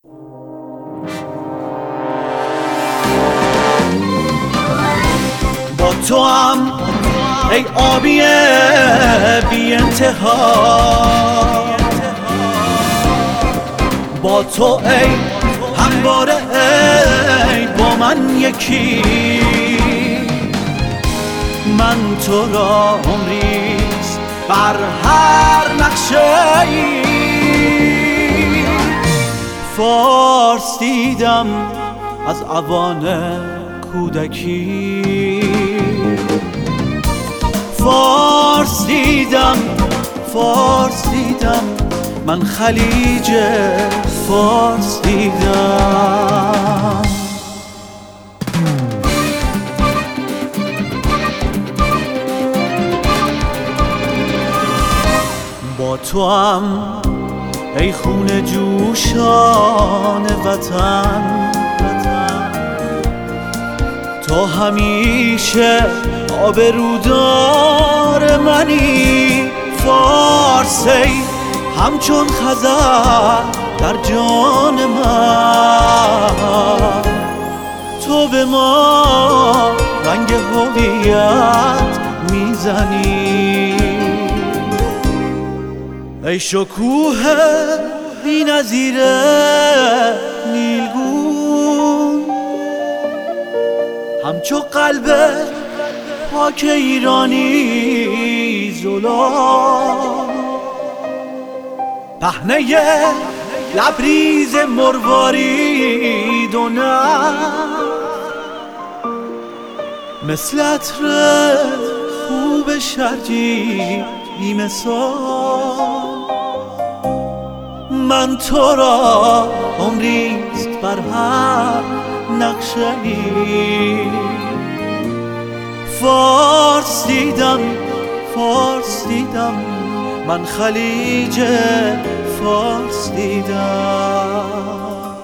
با تو هم ای آبی بی انتها، با تو ای همواره ای با من یکی، من تو را عمریست بر هر نقشه ای فارس دیدم از اوان کودکی، فارس دیدم من خلیج فارس دیدم. با تو هم ای خون جوشان وطن، تو همیشه آبرودار منی، فارس ای همچون خزر در جان من، تو به ما رنگ هویت میزنی، ای شکوه بی‌نظیر نیلگون، همچو قلب پاک ایرانی زلال، پهنه لبریز مروارید و نخل، مثل عطر خوب شرجی بی مثال، من تو را عمریست بر هر نقشه ای فارس دیدم من خلیج فارس دیدم.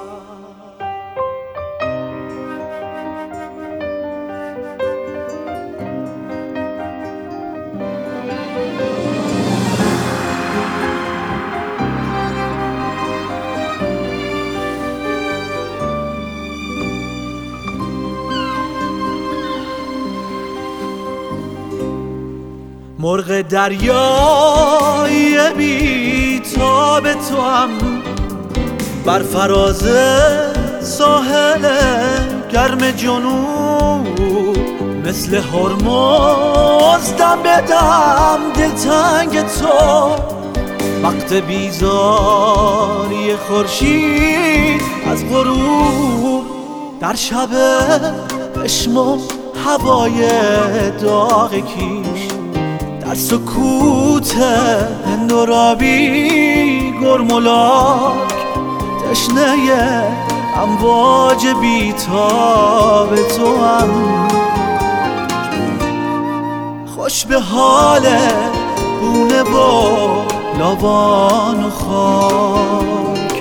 مرغ دریای بی تاب تو هم بر فراز ساحل گرم جنوب، مثل هرمز دم به دم دلتنگ تو، وقت بیزاری خورشید از غروب، در شب پشم و هوای داغ کیش، در سکوت هندورابی گرمولاک، تشنه امواج بیتاب تو هم خوش به حال گونه و لاوان و خاک،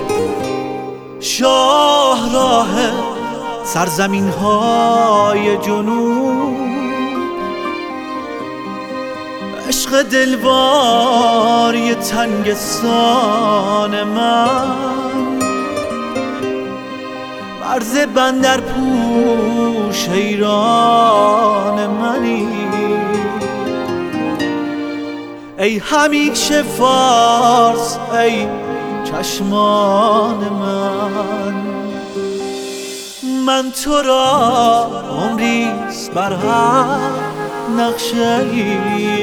شاهراه سرزمین های جنوب، عشق دلواری تنگستان من، مرز بندر پوش ایران منی، ای همیشه فارس ای چشمان من تو را عمریست بر هر نقشه ای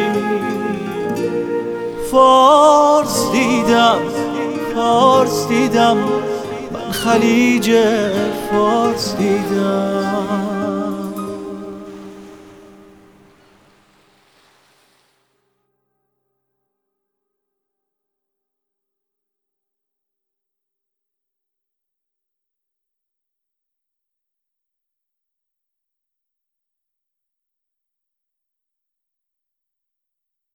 فارس دیدم من خلیج فارس دیدم.